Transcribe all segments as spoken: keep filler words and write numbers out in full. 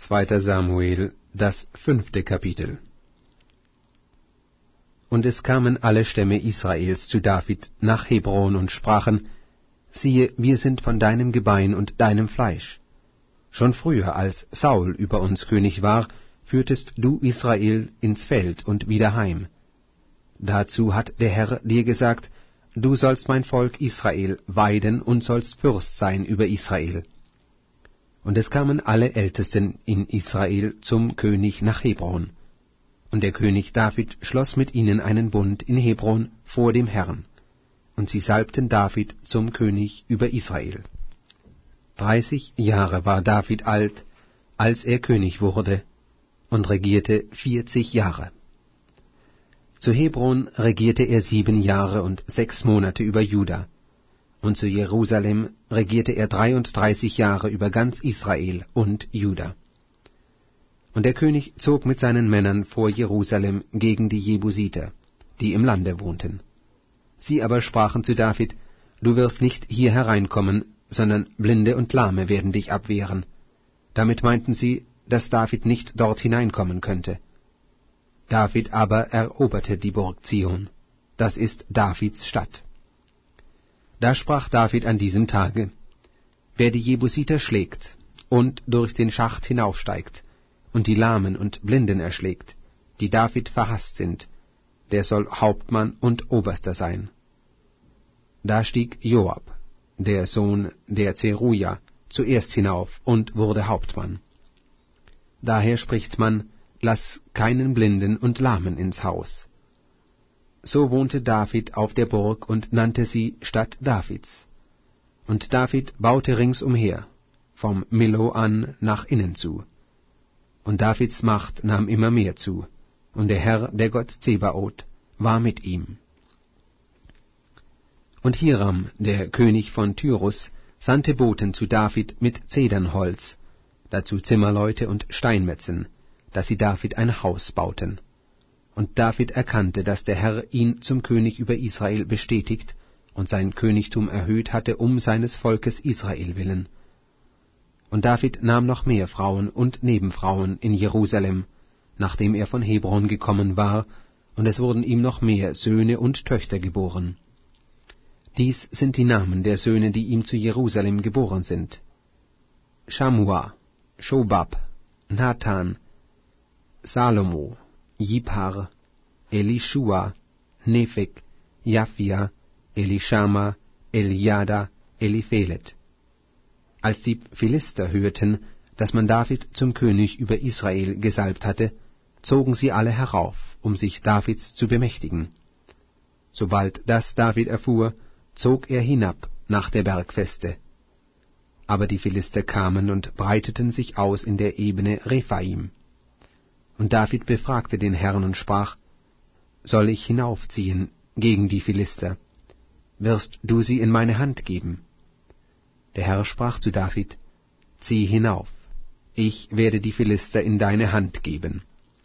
Zweiter Samuel, das fünfte Kapitel. Und es kamen alle Stämme Israels zu David nach Hebron und sprachen: Siehe, wir sind von deinem Gebein und deinem Fleisch. Schon früher, als Saul über uns König war, führtest du Israel ins Feld und wieder heim. Dazu hat der Herr dir gesagt: Du sollst mein Volk Israel weiden und sollst Fürst sein über Israel. Und es kamen alle Ältesten in Israel zum König nach Hebron. Und der König David schloss mit ihnen einen Bund in Hebron vor dem Herrn. Und sie salbten David zum König über Israel. Dreißig Jahre war David alt, als er König wurde, und regierte vierzig Jahre. Zu Hebron regierte er sieben Jahre und sechs Monate über Juda, und zu Jerusalem regierte er dreiunddreißig Jahre über ganz Israel und Juda. Und der König zog mit seinen Männern vor Jerusalem gegen die Jebusiter, die im Lande wohnten. Sie aber sprachen zu David: Du wirst nicht hier hereinkommen, sondern Blinde und Lahme werden dich abwehren. Damit meinten sie, dass David nicht dort hineinkommen könnte. David aber eroberte die Burg Zion, das ist Davids Stadt. Da sprach David an diesem Tage: Wer die Jebusiter schlägt und durch den Schacht hinaufsteigt und die Lahmen und Blinden erschlägt, die David verhasst sind, der soll Hauptmann und Oberster sein. Da stieg Joab, der Sohn der Zeruja, zuerst hinauf und wurde Hauptmann. Daher spricht man: Lass keinen Blinden und Lahmen ins Haus. So wohnte David auf der Burg und nannte sie Stadt Davids. Und David baute ringsumher, vom Millo an nach innen zu. Und Davids Macht nahm immer mehr zu, und der Herr, der Gott Zebaoth, war mit ihm. Und Hiram, der König von Tyrus, sandte Boten zu David mit Zedernholz, dazu Zimmerleute und Steinmetzen, dass sie David ein Haus bauten. Und David erkannte, dass der Herr ihn zum König über Israel bestätigt und sein Königtum erhöht hatte um seines Volkes Israel willen. Und David nahm noch mehr Frauen und Nebenfrauen in Jerusalem, nachdem er von Hebron gekommen war, und es wurden ihm noch mehr Söhne und Töchter geboren. Dies sind die Namen der Söhne, die ihm zu Jerusalem geboren sind: Schamua, Schobab, Nathan, Salomo, Jibhar, Elishua, Nepheg, Japhia, Elishama, Eliada, Eliphelet. Als die Philister hörten, dass man David zum König über Israel gesalbt hatte, zogen sie alle herauf, um sich Davids zu bemächtigen. Sobald das David erfuhr, zog er hinab nach der Bergfeste. Aber die Philister kamen und breiteten sich aus in der Ebene Rephaim. Und David befragte den Herrn und sprach: Soll ich hinaufziehen gegen die Philister? Wirst du sie in meine Hand geben? Der Herr sprach zu David: Zieh hinauf, ich werde die Philister in deine Hand geben.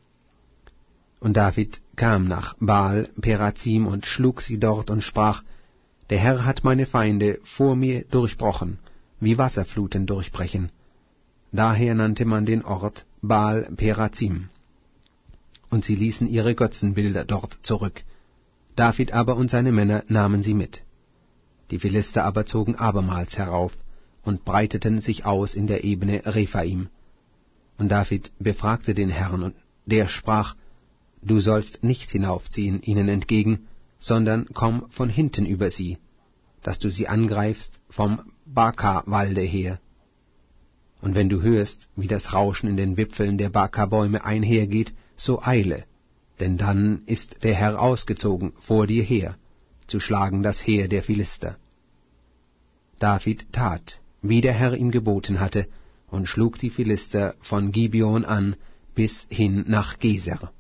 Und David kam nach Baal Perazim und schlug sie dort und sprach: Der Herr hat meine Feinde vor mir durchbrochen, wie Wasserfluten durchbrechen. Daher nannte man den Ort Baal Perazim. Und sie ließen ihre Götzenbilder dort zurück. David aber und seine Männer nahmen sie mit. Die Philister aber zogen abermals herauf und breiteten sich aus in der Ebene Rephaim. Und David befragte den Herrn, und der sprach: Du sollst nicht hinaufziehen ihnen entgegen, sondern komm von hinten über sie, dass du sie angreifst vom Baka-Walde her. Und wenn du hörst, wie das Rauschen in den Wipfeln der Baka-Bäume einhergeht, so eile, denn dann ist der Herr ausgezogen vor dir her, zu schlagen das Heer der Philister. David tat, wie der Herr ihm geboten hatte, und schlug die Philister von Gibeon an bis hin nach Geser.